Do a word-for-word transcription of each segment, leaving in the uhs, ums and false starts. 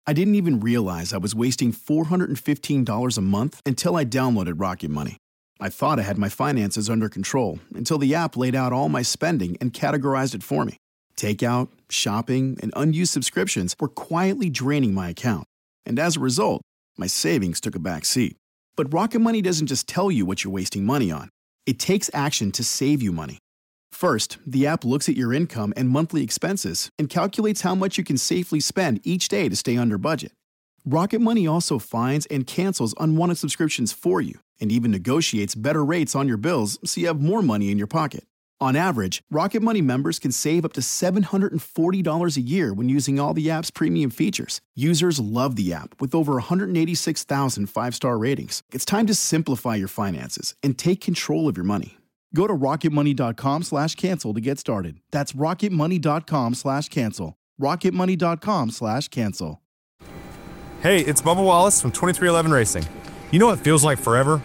I didn't even realize I was wasting four hundred fifteen dollars a month until I downloaded Rocket Money. I thought I had my finances under control until the app laid out all my spending and categorized it for me. Takeout, shopping, and unused subscriptions were quietly draining my account. And as a result, my savings took a back seat. But Rocket Money doesn't just tell you what you're wasting money on. It takes action to save you money. First, the app looks at your income and monthly expenses and calculates how much you can safely spend each day to stay under budget. Rocket Money also finds and cancels unwanted subscriptions for you and even negotiates better rates on your bills so you have more money in your pocket. On average, Rocket Money members can save up to seven hundred forty dollars a year when using all the app's premium features. Users love the app with over one hundred eighty-six thousand five-star ratings. It's time to simplify your finances and take control of your money. Go to rocketmoney.com slash cancel to get started. That's rocketmoney.com slash cancel. rocketmoney.com slash cancel. Hey, it's Bubba Wallace from twenty-three eleven Racing. You know what feels like forever?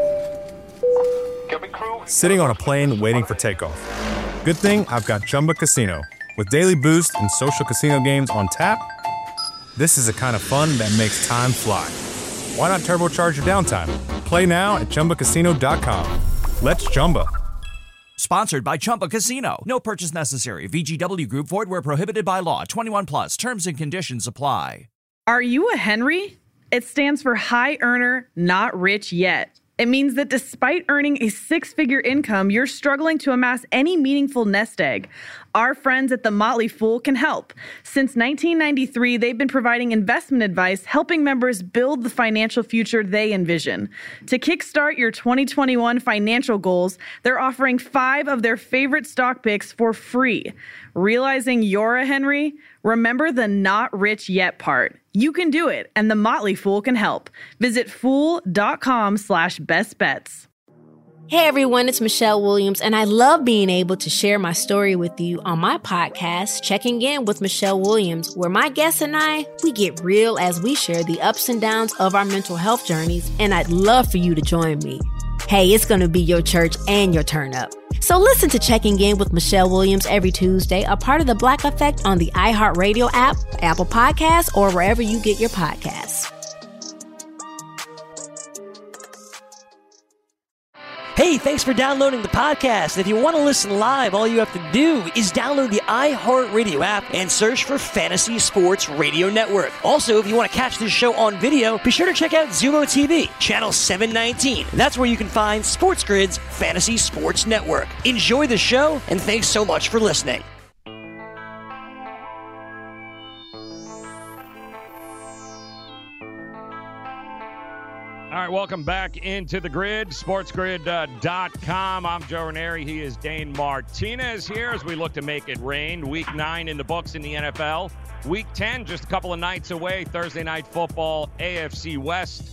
Sitting on a plane waiting for takeoff. Good thing I've got Chumba Casino. With daily boost and social casino games on tap, this is the kind of fun that makes time fly. Why not turbocharge your downtime? Play now at Chumba Casino dot com. Let's Chumba. Sponsored by Chumba Casino. No purchase necessary. V G W Group. Void where prohibited by law. twenty-one plus. Terms and conditions apply. Are you a Henry? It stands for High Earner, Not Rich Yet. It means that despite earning a six-figure income, you're struggling to amass any meaningful nest egg. Our friends at The Motley Fool can help. Since nineteen ninety-three, they've been providing investment advice, helping members build the financial future they envision. To kickstart your twenty twenty-one financial goals, they're offering five of their favorite stock picks for free. Realizing you're a Henry? Remember the not rich yet part. You can do it, and The Motley Fool can help. Visit fool.com slash best bets. Hey everyone, it's Michelle Williams, and I love being able to share my story with you on my podcast, Checking In with Michelle Williams, where my guests and I, we get real as we share the ups and downs of our mental health journeys, and I'd love for you to join me. Hey, it's going to be your church and your turn up. So listen to Checking In with Michelle Williams every Tuesday, a part of the Black Effect on the iHeartRadio app, Apple Podcasts, or wherever you get your podcasts. Hey, thanks for downloading the podcast. If you want to listen live, all you have to do is download the iHeartRadio app and search for Fantasy Sports Radio Network. Also, if you want to catch this show on video, be sure to check out Zumo T V, channel seven nineteen. That's where you can find Sports Grid's Fantasy Sports Network. Enjoy the show, and thanks so much for listening. All right, welcome back into the grid, sports grid dot com. I'm Joe Ranieri. He is Dane Martinez here as we look to make it rain. Week nine in the books in the N F L. Week ten, just a couple of nights away. Thursday night football, A F C West.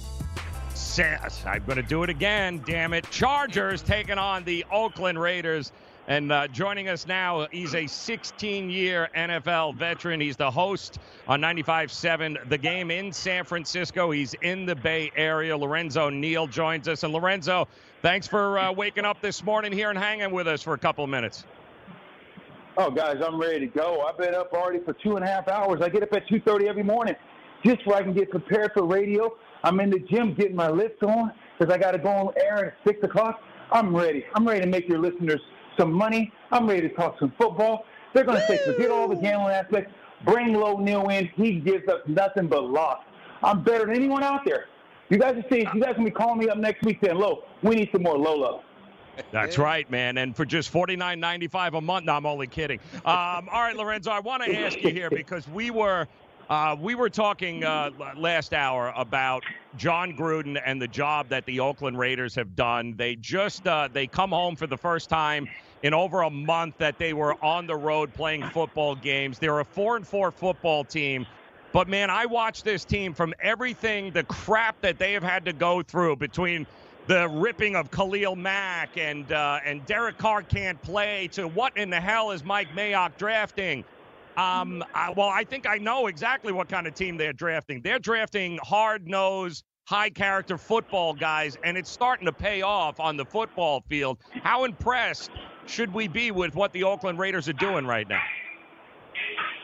I'm going to do it again, damn it. Chargers taking on the Oakland Raiders. And uh, joining us now, he's a sixteen-year N F L veteran. He's the host on ninety-five point seven The Game in San Francisco. He's in the Bay Area. Lorenzo Neal joins us. And Lorenzo, thanks for uh, waking up this morning here and hanging with us for a couple of minutes. Oh, guys, I'm ready to go. I've been up already for two and a half hours. I get up at two thirty every morning just so I can get prepared for radio. I'm in the gym getting my lifts on because I got to go on air at six o'clock. I'm ready. I'm ready to make your listeners some money. I'm ready to talk some football. They're going to say, forget all the gambling aspects. Bring Low Neal in. He gives us nothing but loss. I'm better than anyone out there. You guys will see. You guys going to be calling me up next week saying, Low, we need some more Lolo. That's right, man. And for just forty-nine ninety-five a month. No, I'm only kidding. Um, all right, Lorenzo, I want to ask you here because we were uh, we were talking uh, last hour about John Gruden and the job that the Oakland Raiders have done. They just uh, they come home for the first time in over a month that they were on the road playing football games. They're a four and four football team. But, man, I watched this team from everything, the crap that they have had to go through between the ripping of Khalil Mack and uh, and Derek Carr can't play to what in the hell is Mike Mayock drafting? Um, I, well, I think I know exactly what kind of team they're drafting. They're drafting hard-nosed, high-character football guys, and it's starting to pay off on the football field. How impressed should we be with what the Oakland Raiders are doing right now?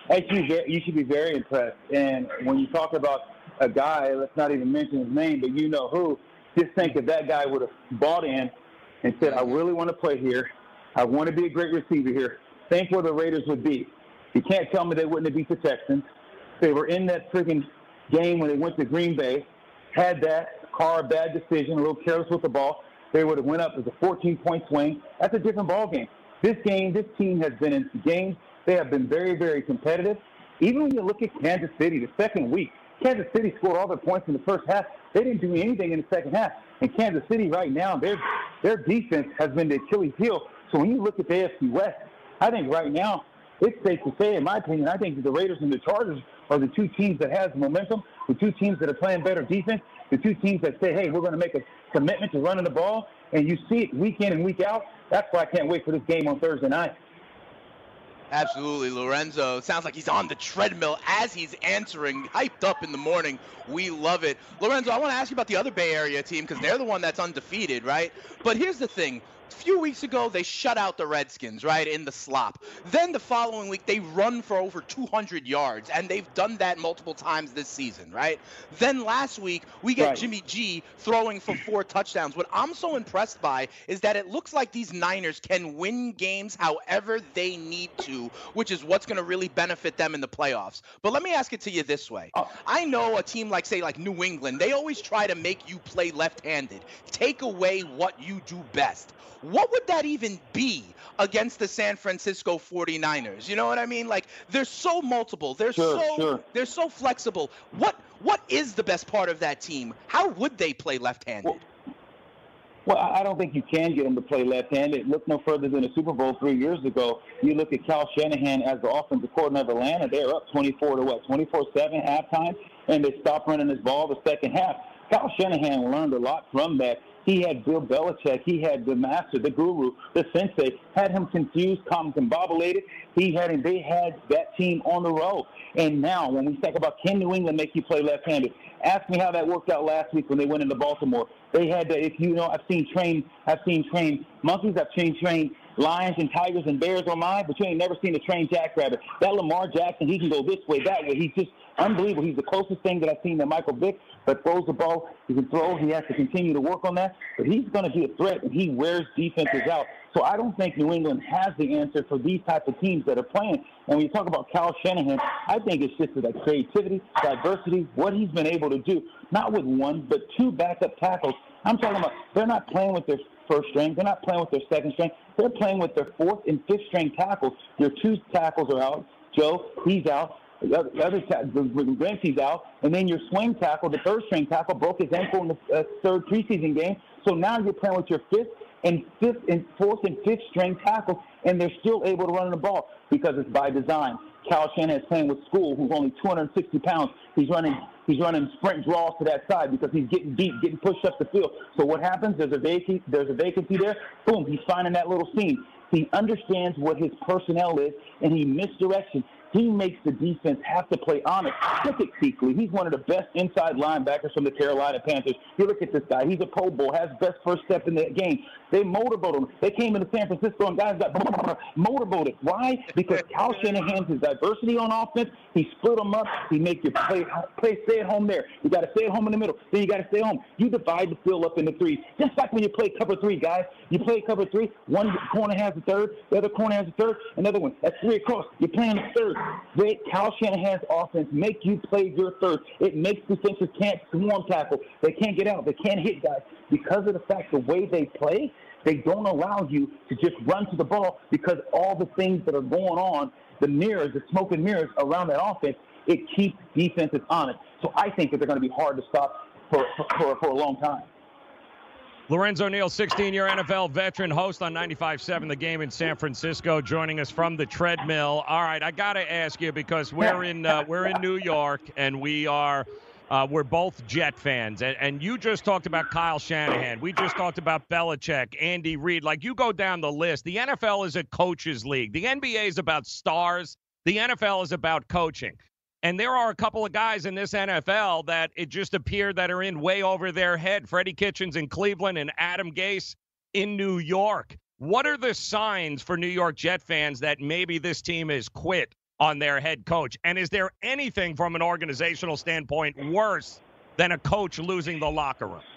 Actually, you should be very impressed. And when you talk about a guy, let's not even mention his name, but you know who, just think if that guy would have bought in and said, I really want to play here. I want to be a great receiver here. Think where the Raiders would be. You can't tell me they wouldn't have beat the Texans. They were in that freaking game when they went to Green Bay, had that car, bad decision, a little careless with the ball. They would have went up as a fourteen-point swing. That's a different ball game. This game, this team has been in games. They have been very, very competitive. Even when you look at Kansas City, the second week, Kansas City scored all their points in the first half. They didn't do anything in the second half. And Kansas City right now, their their defense has been the Achilles heel. So when you look at the A F C West, I think right now it's safe to say, in my opinion, I think that the Raiders and the Chargers are the two teams that has momentum, the two teams that are playing better defense, the two teams that say, hey, we're going to make a commitment to running the ball. And you see it week in and week out. That's why I can't wait for this game on Thursday night. Absolutely, Lorenzo. Sounds like he's on the treadmill as he's answering, hyped up in the morning. We love it. Lorenzo, I want to ask you about the other Bay Area team because they're the one that's undefeated, right? But here's the thing. A few weeks ago, they shut out the Redskins, right, in the slop. Then the following week, they run for over two hundred yards, and they've done that multiple times this season, right? Then last week, we get Right. Jimmy G throwing for four touchdowns. What I'm so impressed by is that it looks like these Niners can win games however they need to, which is what's going to really benefit them in the playoffs. But let me ask it to you this way. I know a team like, say, like New England, they always try to make you play left-handed, take away what you do best. What would that even be against the San Francisco forty-niners? You know what I mean? Like, they're so multiple. They're Sure, so sure. they're so flexible. What what is the best part of that team? How would they play left-handed? Well, Well, I I don't think you can get them to play left-handed. Look no further than the Super Bowl three years ago. You look at Kyle Shanahan as the offensive coordinator of Atlanta. They're up twenty-four to what, twenty-four seven halftime, and they stopped running this ball the second half. Kyle Shanahan learned a lot from that. He had Bill Belichick. He had the master, the guru, the sensei, had him confused, combobulated. He had him, they had that team on the road. And now, when we talk about can New England make you play left-handed, ask me how that worked out last week when they went into Baltimore. They had to, if you know, I've seen trained, I've seen trained monkeys, I've seen trained lions and tigers and bears on mine, but you ain't never seen a trained jackrabbit. That Lamar Jackson, he can go this way, that way. He's just unbelievable. He's the closest thing that I've seen to Michael Vick, but throws the ball. He can throw. He has to continue to work on that, but he's going to be a threat, and he wears defenses out. So I don't think New England has the answer for these type of teams that are playing. And when you talk about Kyle Shanahan, I think it's just that creativity, diversity, what he's been able to do, not with one, but two backup tackles. I'm talking about they're not playing with their first string. They're not playing with their second string. They're playing with their fourth and fifth string tackles. Your two tackles are out. Joe, he's out. The other, the other ta- the, the Grancy's out. And then your swing tackle, the third string tackle, broke his ankle in the uh, third preseason game. So now you're playing with your fifth and fifth and fourth and fifth string tackles, and they're still able to run the ball because it's by design. Kyle Shanahan is playing with School, who's only two hundred sixty pounds. He's running he's running sprint draws to that side because he's getting beat, getting pushed up the field. So what happens? There's a vacancy. There's a vacancy there. Boom! He's finding that little seam. He understands what his personnel is, and he misdirects. He makes the defense have to play honest. Look at Kuechly. He's one of the best inside linebackers from the Carolina Panthers. You look at this guy. He's a Pro Bowl, has best first step in the game. They motorboated him. They came into San Francisco, and guys got motorboated. Why? Because Kyle Shanahan's his diversity on offense. He split them up. He make you play, play stay at home there. You got to stay at home in the middle. Then you got to stay home. You divide the field up into threes. Just like when you play cover three, guys. You play cover three. One corner has the third. The other corner has the third. Another one. That's three across. You're playing the third. They, Kyle Shanahan's offense make you play your third. It makes defenses can't swarm tackle. They can't get out. They can't hit guys. Because of the fact the way they play, they don't allow you to just run to the ball because all the things that are going on, the mirrors, the smoke and mirrors around that offense, it keeps defenses honest. So I think that they're going to be hard to stop for, for, for a long time. Lorenzo Neal, sixteen-year N F L veteran, host on ninety-five point seven The Game in San Francisco, joining us from the treadmill. All right, I got to ask you because we're in uh, we're in New York and we are uh, we're both Jet fans, and, and you just talked about Kyle Shanahan. We just talked about Belichick, Andy Reid. Like you go down the list, the N F L is a coaches league. The N B A is about stars. The N F L is about coaching. And there are a couple of guys in this N F L that it just appeared that are in way over their head. Freddie Kitchens in Cleveland and Adam Gase in New York. What are the signs for New York Jet fans that maybe this team is quit on their head coach. And is there anything from an organizational standpoint worse than a coach losing the locker room?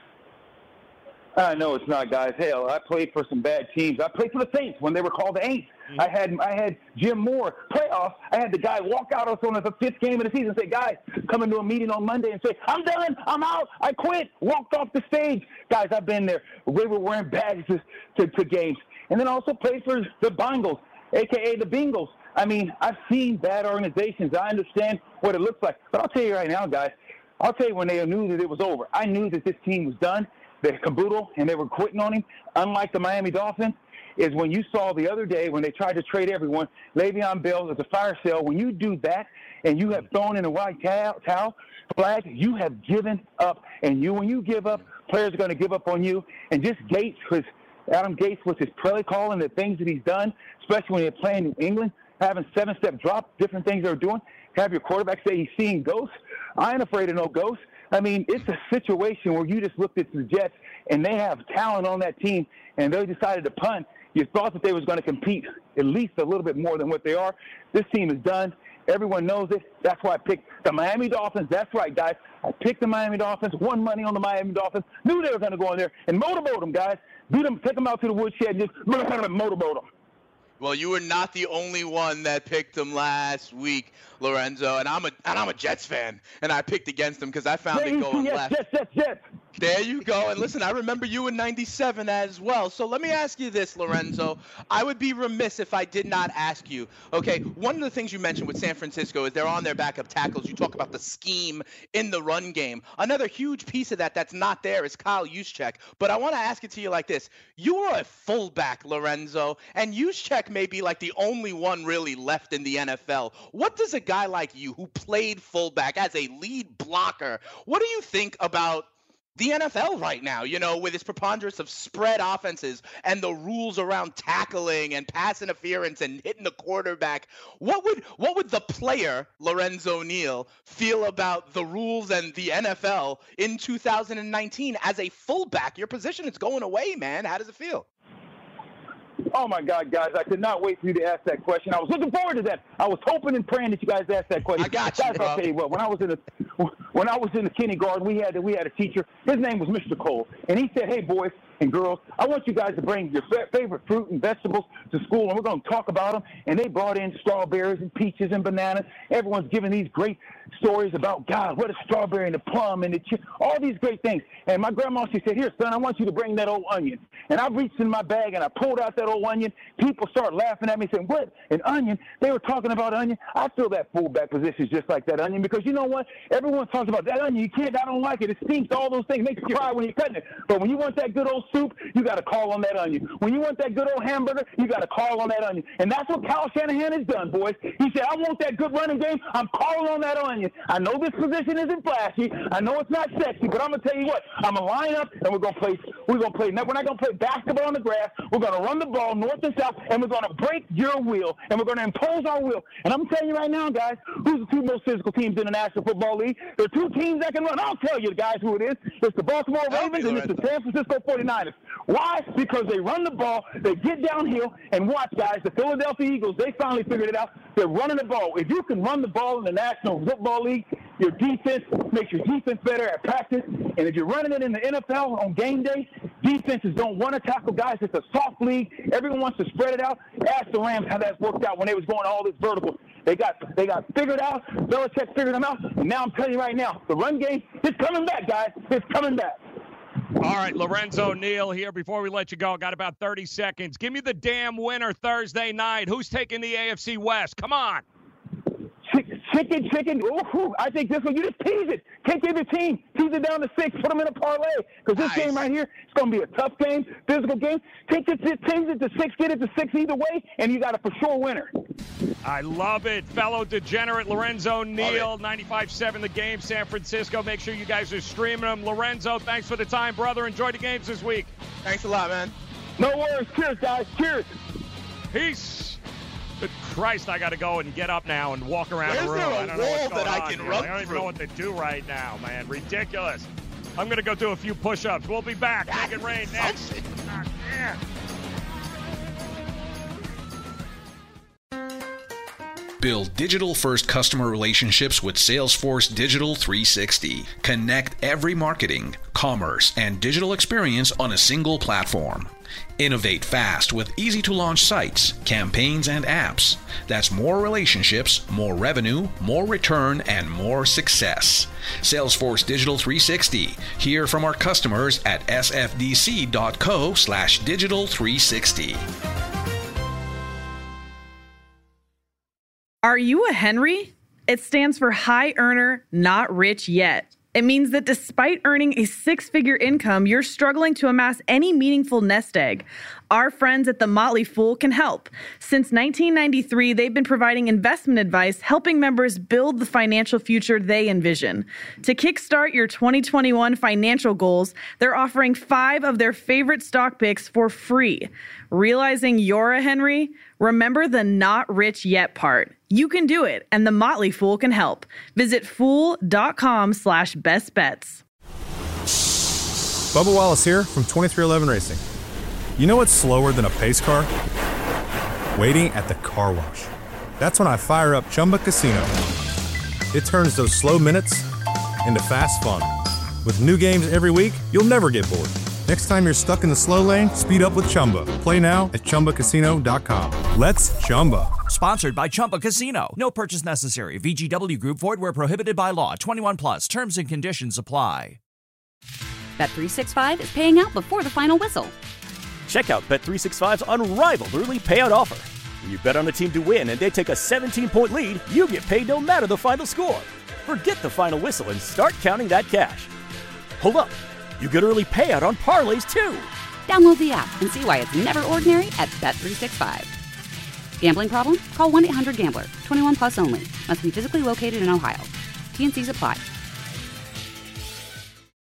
I know it's not, guys. Hell, I played for some bad teams. I played for the Saints when they were called the Aints. Mm-hmm. I had I had Jim Moore playoffs. I had the guy walk out on us the fifth game of the season and say, guys, come into a meeting on Monday and say, I'm done. I'm out. I quit. Walked off the stage. Guys, I've been there. We were wearing badges to, to games. And then also played for the Bengals, a k a the Bengals. I mean, I've seen bad organizations. I understand what it looks like. But I'll tell you right now, guys, I'll tell you when they knew that it was over. I knew that this team was done. The caboodle, and they were quitting on him, unlike the Miami Dolphins, is when you saw the other day when they tried to trade everyone, Le'Veon Bell as a fire sale. When you do that and you have thrown in a white towel, towel flag, you have given up. And you, when you give up, players are going to give up on you. And just Gates, was, Adam Gates, with his play calling, the things that he's done, especially when you're playing New England, having seven-step drop, different things they're doing, have your quarterback say he's seeing ghosts. I ain't afraid of no ghosts. I mean, it's a situation where you just looked at the Jets, and they have talent on that team, and they decided to punt. You thought that they was going to compete at least a little bit more than what they are. This team is done. Everyone knows it. That's why I picked the Miami Dolphins. That's right, guys. I picked the Miami Dolphins, won money on the Miami Dolphins, knew they were going to go in there and motorboat them, guys. Beat them, take them out to the woodshed, and just motorboat them. Well, you were not the only one that picked them last week, Lorenzo, and I'm a and I'm a Jets fan, and I picked against them because I found yeah, it going yes, left. Jets, Jets, Jets. There you go. And listen, I remember you in ninety-seven as well. So let me ask you this, Lorenzo. I would be remiss if I did not ask you. Okay, one of the things you mentioned with San Francisco is they're on their backup tackles. You talk about the scheme in the run game. Another huge piece of that that's not there is Kyle Juszczyk. But I want to ask it to you like this. You are a fullback, Lorenzo, and Juszczyk may be like the only one really left in the N F L. What does a guy like you who played fullback as a lead blocker, what do you think about the N F L right now, you know, with its preponderance of spread offenses and the rules around tackling and pass interference and hitting the quarterback? What would what would the player, Lorenzo Neal, feel about the rules and the N F L in two thousand nineteen as a fullback? Your position is going away, man. How does it feel? Oh, my God, guys, I could not wait for you to ask that question. I was looking forward to that. I was hoping and praying that you guys asked that question. I got you, guys, bro. I'll tell you what, when I was in the when I was in the kindergarten, we had we had a teacher. His name was Mister Cole, and he said, hey, boys and girls, I want you guys to bring your favorite fruit and vegetables to school, and we're going to talk about them. And they brought in strawberries and peaches and bananas. Everyone's giving these great stories about, God, what a strawberry and the plum and the ch- all these great things. And my grandma, she said, here, son, I want you to bring that old onion. And I reached in my bag, and I pulled out that old onion. People start laughing at me, saying, what, an onion? They were talking about onion. I feel that fullback position is just like that onion because you know what? Everyone talks about that onion. You can't, I don't like it. It stinks, all those things. It makes you cry when you're cutting it. But when you want that good old soup, you got to call on that onion. When you want that good old hamburger, you got to call on that onion. And that's what Kyle Shanahan has done, boys. He said, I want that good running game. I'm calling on that onion. I know this position isn't flashy. I know it's not sexy, but I'm going to tell you what. I'm going to line up, and we're going to play. We're going to play. We're not going to play basketball on the grass. We're going to run the ball north and south, and we're going to break your will, and we're going to impose our will. And I'm telling you right now, guys, who's the two most physical teams in the National Football League? There are two teams that can run. I'll tell you, guys, who it is. It's the Baltimore Ravens and it's the San Francisco forty-niners. Why? Because they run the ball, they get downhill, and watch, guys, the Philadelphia Eagles, they finally figured it out. They're running the ball. If you can run the ball in the National Football League, your defense makes your defense better at practice. And if you're running it in the N F L on game day, defenses don't want to tackle guys. It's a soft league. Everyone wants to spread it out. Ask the Rams how that worked out when they was going all this vertical. They got they got figured out. Belichick figured them out. And now I'm telling you right now, the run game is coming back, guys. It's coming back. All right, Lorenzo Neal here. Before we let you go, got about thirty seconds. Give me the damn winner Thursday night. Who's taking the A F C West? Come on. Chicken, chicken. Ooh, I think this one, you just tease it. Take every team. Tease it down to six. Put them in a parlay. Because this Nice. game right here, it's going to be a tough game, physical game. Take it, tease it to six, get it to six either way, and you got a for sure winner. I love it. Fellow degenerate Lorenzo Neal, ninety-five seven The Game, San Francisco. Make sure you guys are streaming them. Lorenzo, thanks for the time, brother. Enjoy the games this week. Thanks a lot, man. No worries. Cheers, guys. Cheers. Peace. Good Christ, I got to go and get up now and walk around Where's the room. there a I don't know what's wall going that I on can here. run I don't even through? know what to do right now, man. Ridiculous. I'm going to go do a few push-ups. We'll be back. Make it rain next. Ah, yeah. Build digital-first customer relationships with Salesforce Digital three sixty. Connect every marketing, commerce, and digital experience on a single platform. Innovate fast with easy-to-launch sites, campaigns, and apps. That's more relationships, more revenue, more return, and more success. Salesforce Digital three sixty. Hear from our customers at sfdc.co slash digital 360. Are you a Henry? It stands for High Earner, Not Rich Yet. It means that despite earning a six-figure income, you're struggling to amass any meaningful nest egg. Our friends at The Motley Fool can help. Since nineteen ninety-three, they've been providing investment advice, helping members build the financial future they envision. To kickstart your twenty twenty-one financial goals, they're offering five of their favorite stock picks for free. Realizing you're a Henry? Remember the not rich yet part. You can do it, and The Motley Fool can help. Visit fool.com slash best bets. Bubba Wallace here from twenty-three eleven Racing. You know what's slower than a pace car? Waiting at the car wash. That's when I fire up Chumba Casino. It turns those slow minutes into fast fun. With new games every week, you'll never get bored. Next time you're stuck in the slow lane, speed up with Chumba. Play now at chumba casino dot com. Let's Chumba. Sponsored by Chumba Casino. No purchase necessary. V G W Group. Void where prohibited by law. twenty-one plus. Terms and conditions apply. Bet three sixty-five is paying out before the final whistle. Check out Bet three sixty-five's unrivaled early payout offer. When you bet on a team to win and they take a seventeen-point lead, you get paid no matter the final score. Forget the final whistle and start counting that cash. Hold up. You get early payout on parlays, too. Download the app and see why it's never ordinary at Bet three sixty-five. Gambling problem? Call one eight hundred gambler. twenty-one plus only. Must be physically located in Ohio. T and C's apply.